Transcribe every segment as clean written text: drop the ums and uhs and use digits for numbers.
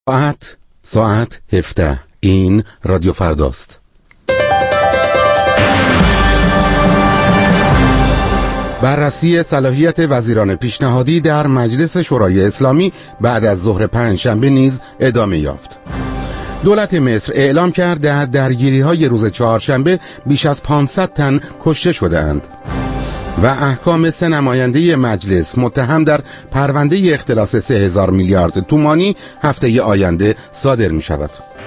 ساعت 17. این رادیو فرداست. بررسی صلاحیت وزیران پیشنهادی در مجلس شورای اسلامی بعد از ظهر پنجشنبه نیز ادامه یافت. دولت مصر اعلام کرد در درگیری‌های روز چهارشنبه بیش از 500 تن کشته شده‌اند و احکام 3 نماینده مجلس متهم در پرونده اختلاس 3000 میلیارد تومانی هفته آینده صادر می شود.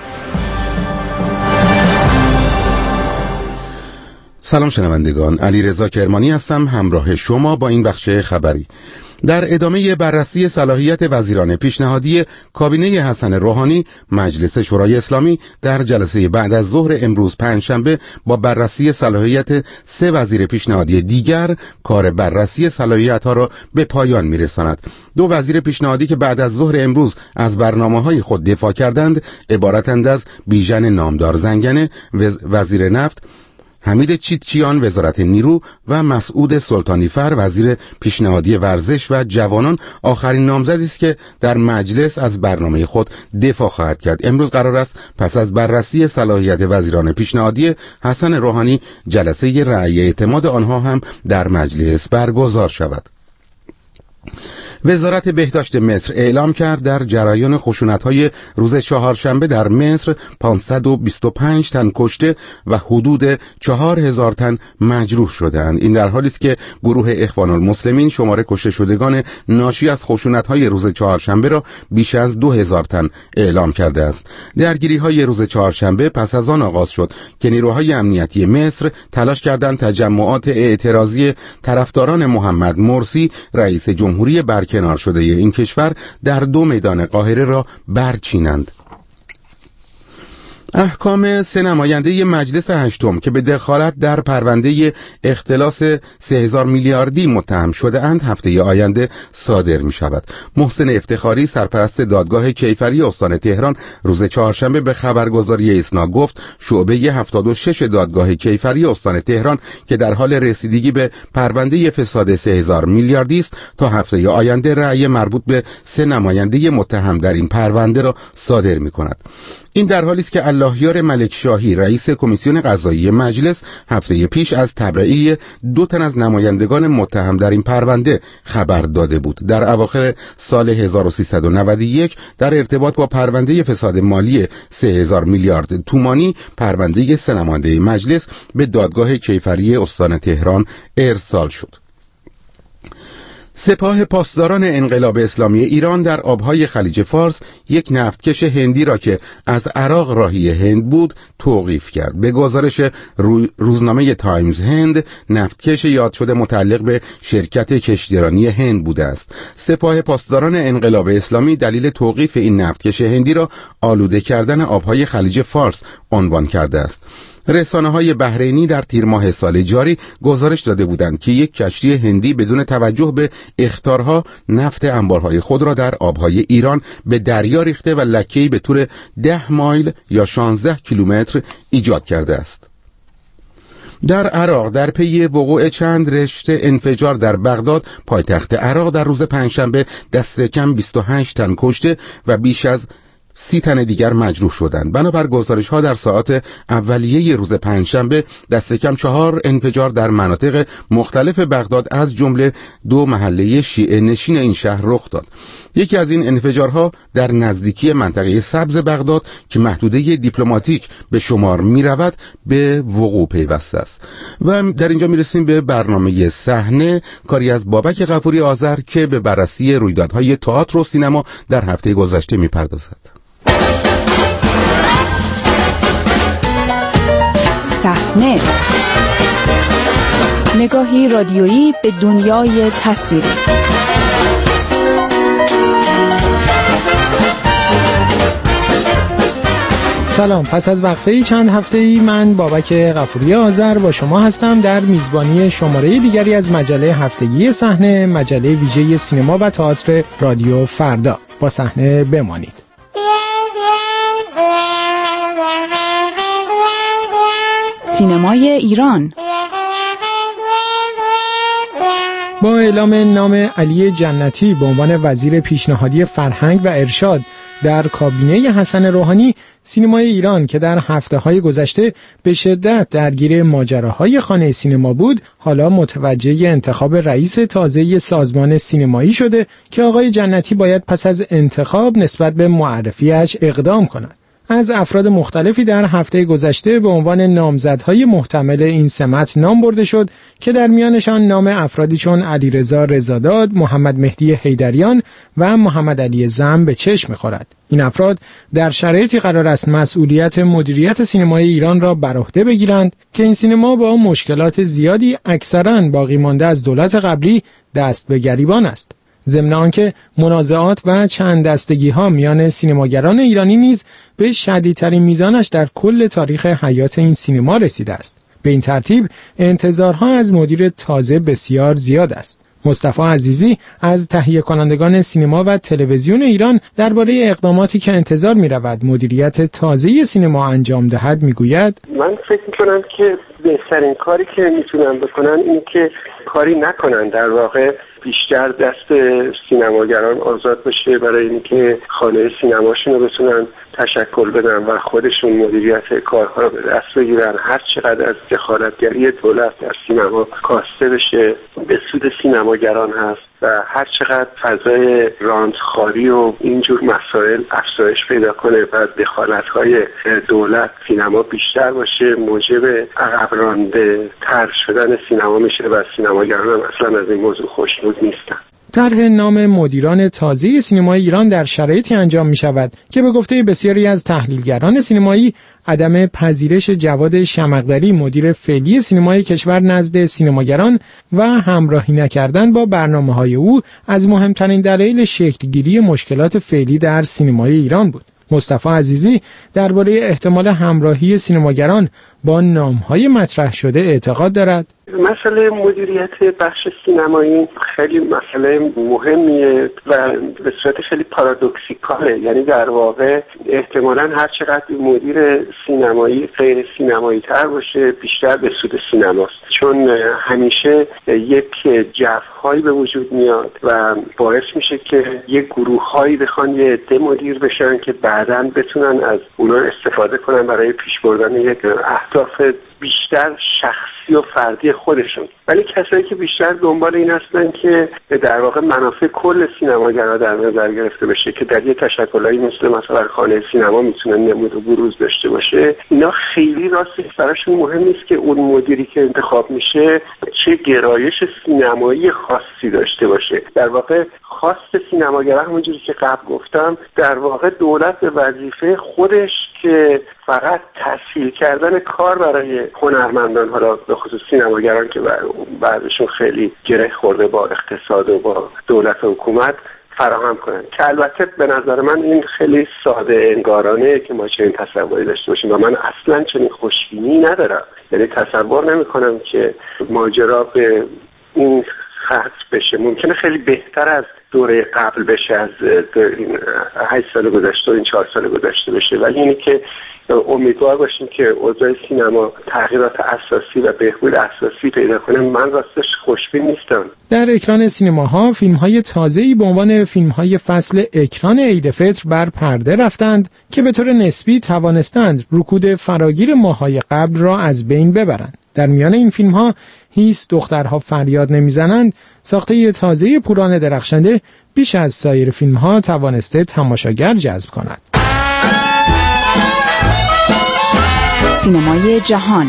سلام شنوندگان، علیرضا کرمانی هستم همراه شما با این بخش خبری. در ادامه بررسی صلاحیت وزیران پیشنهادی کابینه حسن روحانی، مجلس شورای اسلامی در جلسه بعد از ظهر امروز پنجشنبه با بررسی صلاحیت 3 وزیر پیشنهادی دیگر کار بررسی صلاحیت‌ها را به پایان می‌رساند. 2 وزیر پیشنهادی که بعد از ظهر امروز از برنامه‌های خود دفاع کردند عبارتند از بیژن نامدار زنگنه وزیر نفت، حمید چیتچیان وزارت نیرو و مسعود سلطانیفر وزیر پیشنهادی ورزش و جوانان آخرین نامزدی است که در مجلس از برنامه خود دفاع خواهد کرد. امروز قرار است پس از بررسی صلاحیت وزیران پیشنهادی حسن روحانی جلسه رأی اعتماد آنها هم در مجلس برگزار شود. وزارت بهداشت مصر اعلام کرد در جریان خشونت‌های روز چهارشنبه در مصر 525 تن کشته و حدود 4000 تن مجروح شدند. این در حالی است که گروه اخوان المسلمین شماره کشته شدگان ناشی از خشونت‌های روز چهارشنبه را بیش از 2000 تن اعلام کرده است. درگیری‌های روز چهارشنبه پس از آن آغاز شد که نیروهای امنیتی مصر تلاش کردند تجمعات اعتراضی طرفداران محمد مرسی رئیس جمهوری کنار شده این کشور در 2 میدان قاهره را برچینند. احکام 3 نماینده مجلس هشتم که به دخالت در پرونده اختلاس 3000 میلیاردی متهم شده اند هفته آینده صادر می شود. محسن افتخاری سرپرست دادگاه کیفری استان تهران روز چهارشنبه به خبرگزاری اسنا گفت شعبه 76 دادگاه کیفری استان تهران که در حال رسیدگی به پرونده فساد 3000 میلیاردی است تا هفته آینده رأی مربوط به 3 نماینده متهم در این پرونده را صادر می کند. این در حالی است که اللهیار ملک شاهی رئیس کمیسیون قضایی مجلس هفته پیش از تبرئه 2 تن از نمایندگان متهم در این پرونده خبر داده بود. در اواخر سال 1391 در ارتباط با پرونده فساد مالی 3000 میلیارد تومانی پرونده 3 نماینده مجلس به دادگاه کیفری استان تهران ارسال شد. سپاه پاسداران انقلاب اسلامی ایران در آبهای خلیج فارس یک نفتکش هندی را که از عراق راهی هند بود توقیف کرد. به گزارش روزنامه تایمز هند، نفتکش یاد شده متعلق به شرکت کشتیرانی هند بوده است. سپاه پاسداران انقلاب اسلامی دلیل توقیف این نفتکش هندی را آلوده کردن آبهای خلیج فارس عنوان کرده است. رسانه‌های بحرینی در تیر ماه سال جاری گزارش داده بودند که یک کشتی هندی بدون توجه به اخطارها نفت انبارهای خود را در آبهای ایران به دریا ریخته و لکه‌ای به طول 10 مایل یا 16 کیلومتر ایجاد کرده است. در عراق در پی وقوع چند رشته انفجار در بغداد پایتخت عراق در روز پنجشنبه دست کم 28 تن کشته و بیش از 30 تن دیگر مجروح شدند. بنابر گزارش‌ها در ساعات اولیه روز پنجشنبه دست کم 4 انفجار در مناطق مختلف بغداد از جمله 2 محله شیعه نشین این شهر رخ داد. یکی از این انفجارها در نزدیکی منطقه سبز بغداد که محدوده دیپلماتیک به شمار می رود به وقوع پیوسته است. و در اینجا می رسیم به برنامه صحنه، کاری از بابک غفوری آذر که به بررسی رویدادهای تئاتر و سینما در هفته گذشته می پردازد. صحنه، نگاهی رادیویی به دنیای تصویری. سلام، پس از وقفه چند هفته‌ای من بابک غفوری آذر با شما هستم در میزبانی شماره دیگری از مجله هفتگی صحنه، مجله ویژه سینما و تئاتر رادیو فردا. با صحنه بمانید. سینمای ایران. با اعلام نام علی جنتی به عنوان وزیر پیشنهادی فرهنگ و ارشاد در کابینه حسن روحانی سینمای ایران که در هفته‌های گذشته به شدت درگیر ماجراهای خانه سینما بود، حالا متوجه انتخاب رئیس تازه سازمان سینمایی شده که آقای جنتی باید پس از انتخاب نسبت به معرفیش اقدام کند. از افراد مختلفی در هفته گذشته به عنوان نامزدهای محتمل این سمت نام برده شد که در میانشان نام افرادی چون علیرضا رضاداد، محمد مهدی حیدریان و محمد علی زم به چشم می‌خورد. این افراد در شرایطی قرار است مسئولیت مدیریت سینمای ایران را بر عهده بگیرند که این سینما با مشکلات زیادی اکثراً باقی مانده از دولت قبلی دست به گریبان است. ضمن آنکه منازعات و چند دستگی‌ها میان سینماگران ایرانی نیز به شدیدترین میزانش در کل تاریخ حیات این سینما رسیده است. به این ترتیب انتظارها از مدیر تازه بسیار زیاد است. مصطفی عزیزی از تهیه کنندگان سینما و تلویزیون ایران درباره اقداماتی که انتظار می‌رود مدیریت تازه سینما انجام دهد می‌گوید: من فکر می‌کنم که بهترین کاری که میتونن بکنن اینه که کاری نکنن، در واقع بیشتر دست سینماگران آزاد بشه برای اینکه خانه سینماشون رو بتونن تشکل بدن و خودشون مدیریت کارها رو به دست بگیرن. هر چقدر از دخالتگری دولت در سینما کاسته بشه به سود سینماگران هست و هر چقدر فضای رانتخواری و اینجور مسائل افزایش پیدا کنه و دخالت‌های دولت سینما بیشتر باشه، موجب عقب رانده تر شدن سینما میشه و سینماگران هم اصلا از این موضوع خوشنود نیستن. طرح نام مدیران تازه سینمای ایران در شرایطی انجام می شود که به گفته بسیاری از تحلیلگران سینمایی عدم پذیرش جواد شمقدری مدیر فعلی سینمای کشور نزد سینماگران و همراهی نکردن با برنامه‌های او از مهمترین دلایل شکلگیری مشکلات فعلی در سینمای ایران بود. مصطفی عزیزی درباره احتمال همراهی سینماگران با نام‌های مطرح شده اعتقاد دارد: مسئله مدیریت بخش سینمایی خیلی مسئله مهمیه و به صورت خیلی پارادوکسیکاله. یعنی در واقع احتمالاً هر چقدر مدیر سینمایی غیر سینمایی تر باشه بیشتر به سود سینماست، چون همیشه یک جف‌هایی به وجود میاد و باعث میشه که یک گروه‌هایی بخوان یه عده مدیر بشن که بعداً بتونن از اونا استفاده کنن برای پیش بردن یک اهداف بیشتر شخصی و فردی خودشون. ولی کسایی که بیشتر دنبال این هستن که در واقع منافع کل سینماگرا در نظر گرفته بشه که در یه تشکلایی مثلا خانه سینما میتونن نمود و بروز داشته باشه، اینا خیلی راستش براشون مهم نیست که اون مدیری که انتخاب میشه چه گرایش سینمایی خاصی داشته باشه. در واقع خواست سینماگرا همونجوری که قبل گفتم، در واقع دولت به وظیفه خودش که فقط تسهیل کردن کار برای هنرمندان، حالا به خصوص سینماگران که بعضشون خیلی گره خورده با اقتصاد و با دولت و حکومت، فراهم کنن. که البته به نظر من این خیلی ساده انگارانه که ما چنین تصوری داشته باشیم و من اصلا چنین خوشبینی ندارم. یعنی تصور نمی کنم که ماجرا به این خط بشه. ممکنه خیلی بهتر از دوره قبل بشه، از این 8 سال گذشته و این 4 سال گذشته بشه، ولی اینی که امیدوار باشیم که اوضاع سینما تغییرات اساسی و بهبود اساسی پیدا کنه. من راستش خوشبین نیستم. در اکران سینماها فیلم‌های تازه‌ای به عنوان فیلم‌های فصل اکران عید فطر بر پرده رفتند که به طور نسبی توانستند رکود فراگیر ماه‌های قبل را از بین ببرند. در میان این فیلم‌ها هیچ دخترها فریاد نمیزنند ساخته تازه پوران درخشنده بیش از سایر فیلم‌ها توانسته تماشاگر جذب کند. سینمای جهان.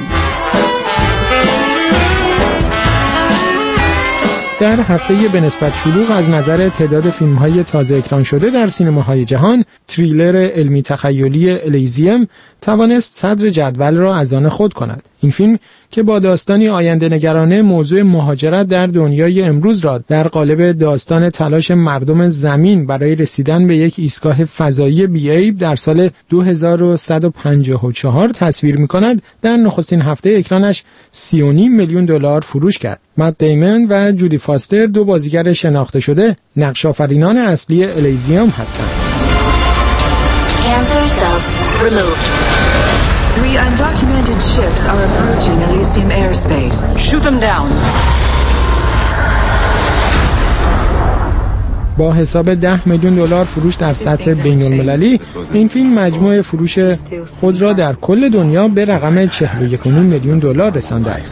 در هفته به نسبت شلوغ از نظر تعداد فیلم‌های تازه اکران شده در سینماهای جهان، تریلر علمی تخیلی الیزیم توانست صدر جدول را از آن خود کند. این فیلم که با داستانی آینده نگرانه موضوع مهاجرت در دنیای امروز را در قالب داستان تلاش مردم زمین برای رسیدن به یک ایستگاه فضایی بی‌عیب در سال 2154 تصویر می‌کند، در نخستین هفته اکرانش 30.5 میلیون دلار فروش کرد. مت دیمن و جودی فاستر، دو بازیگر شناخته شده، نقش آفرینان اصلی الیزیم هستند. Cancer cells removed. 3 undocumented ships are approaching Elysium airspace. Shoot them down. با حساب 10 میلیون دلار فروش در سطح بین‌المللی، این فیلم مجموع فروش خود را در کل دنیا به رقم 41.5 میلیون دلار رسانده است.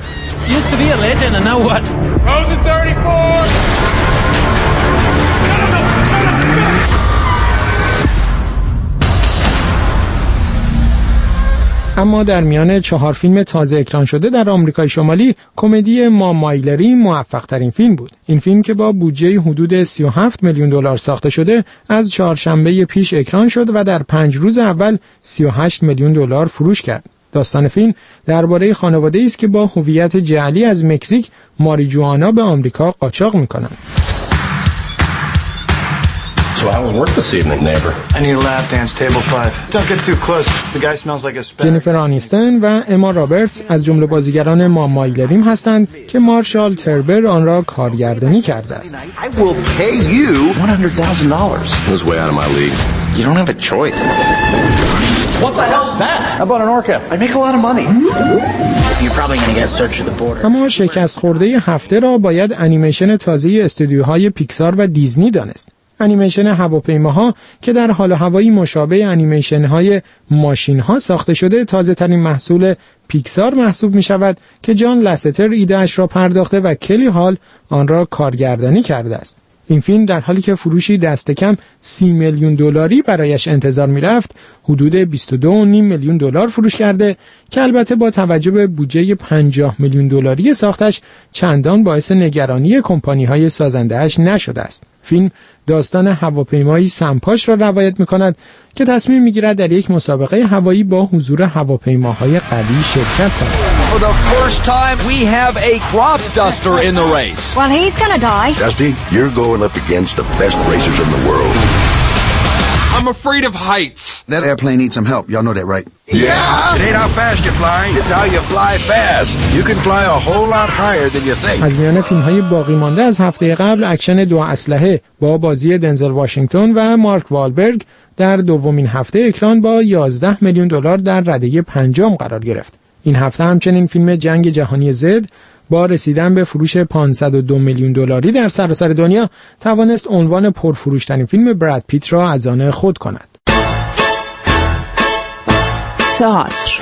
اما در میان 4 فیلم تازه اکران شده در آمریکای شمالی، کمدی ما مایلری موفق ترین فیلم بود. این فیلم که با بودجه حدود 37 میلیون دلار ساخته شده، از چهارشنبه پیش اکران شد و در 5 روز اول 38 میلیون دلار فروش کرد. داستان فیلم درباره خانواده‌ای است که با هویت جعلی از مکزیک ماریجوانا به آمریکا قاچاق می‌کنند. So how was work this evening, neighbor? I need a lap dance, table 5. Don't get too close. The guy smells like a spag. جنیفر آنیستون و اما رابرتس از جمله بازیگران ما مایلریم هستند که مارشال تربر آن را کارگردانی کرده است. I will pay you $100,000. It was way out of my league. You don't have a choice. What the hell's that? How about an orca? I make a lot of money. You're probably going to get searched at the border. اما شکست خورده هفته را باید انیمیشن تازه استودیوهای پیکسار و دیزنی دانست. انیمیشن هواپیماها که در حال و هوایی مشابه انیمیشن‌های ماشین‌ها ساخته شده، تازه‌ترین محصول پیکسار محسوب می‌شود که جان لستر ایده‌اش را پرداخته و کلی هال آن را کارگردانی کرده است. این فیلم در حالی که فروشی دست کم 30 میلیون دلاری برایش انتظار می‌رفت، حدود 22.5 میلیون دلار فروش کرده که البته با توجه به بودجه 50 میلیون دلاری ساختش چندان باعث نگرانی کمپانی‌های سازنده‌اش نشده است. فیلم داستان هواپیمایی سمپاش را روایت می‌کند که تصمیم می‌گیرد در یک مسابقه هوایی با حضور هواپیماهای قوی شرکت کند. For the first time we have a crop duster in the race. Well, he's gonna die. Dusty, you're going up against the best racers in the world. I'm afraid of heights. That airplane needs some help. Y'all know that, right? Yeah! It ain't how fast you fly, it's how you fly fast. You can fly a whole lot higher than you think. از میان فیلم‌های باقی مانده از هفته قبل، اکشن 2 اسلحه با بازی دنزل واشنگتن و مارک والبرگ در دومین هفته اکران با 11 میلیون دلار در رده پنجم قرار گرفت. این هفته همچنین فیلم جنگ جهانی زد با رسیدن به فروش 502 میلیون دلاری در سراسر دنیا توانست عنوان پرفروشترین فیلم براد پیت را از آن خود کند. تئاتر.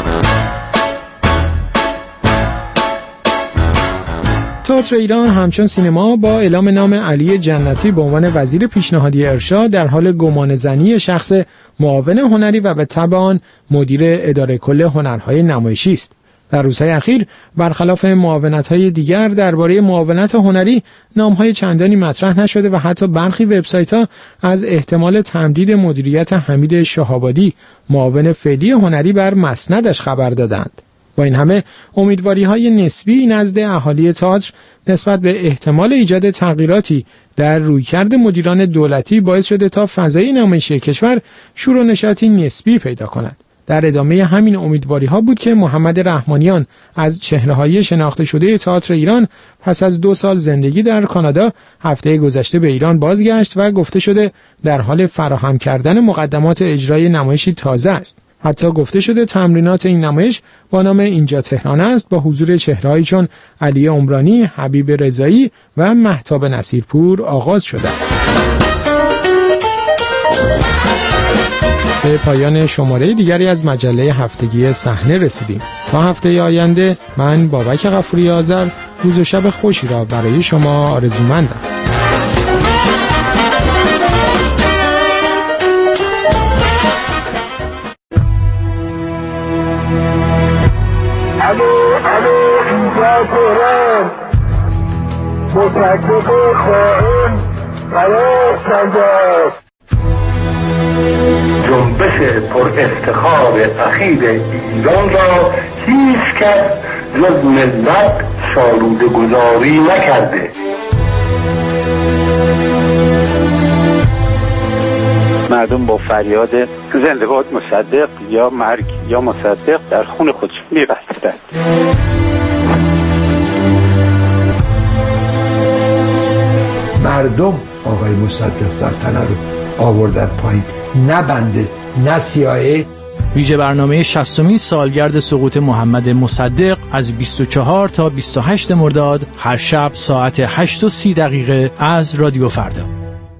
تئاتر ایران همچون سینما با اعلام نام علی جنتی به عنوان وزیر پیشنهادی ارشاد در حال گمانه‌زنی شخص معاون هنری و به تبع آن مدیر اداره کل هنرهای نمایشی است. در روزهای اخیر برخلاف معاونت‌های دیگر درباره معاونت هنری نام‌های چندانی مطرح نشده و حتی برخی وبسایت‌ها از احتمال تمدید مدیریت حمید شهابادی معاون فعلی هنری بر مسندش خبر دادند. با این همه امیدواری‌های نسبی نزد اهالی تئاتر نسبت به احتمال ایجاد تغییراتی در رویکرد مدیران دولتی باعث شده تا فضای نمایشی کشور شور و نشاطی نسبی پیدا کند. در ادامه همین امیدواری‌ها بود که محمد رحمانیان از چهره‌های شناخته شده تئاتر ایران پس از 2 سال زندگی در کانادا هفته گذشته به ایران بازگشت و گفته شده در حال فراهم کردن مقدمات اجرای نمایشی تازه است. حتی گفته شده تمرینات این نمایش با نام اینجا تهران است با حضور چهره‌هایی چون علی عمرانی، حبیب رضایی و مهتاب نصیرپور آغاز شده است. به پایان شماره دیگری از مجله هفتگی صحنه رسیدیم. تا هفته آینده من بابک غفوری آذر روز و شب خوشی را برای شما آرزومندم. جنبش پر افتخار اخیر ایران را هیچ کس جز ملت سالوده گذاری نکرده. مردم با فریاد زنده باد مصدق یا مرگ یا مصدق در خون خود می‌بستند. مردم آقای مصدق سلطنه رو آوردن پایین، نه بنده نه CIA. ویژه برنامه 60مین سالگرد سقوط محمد مصدق از 24 تا 28 مرداد هر شب ساعت 8:30 از رادیو فردا.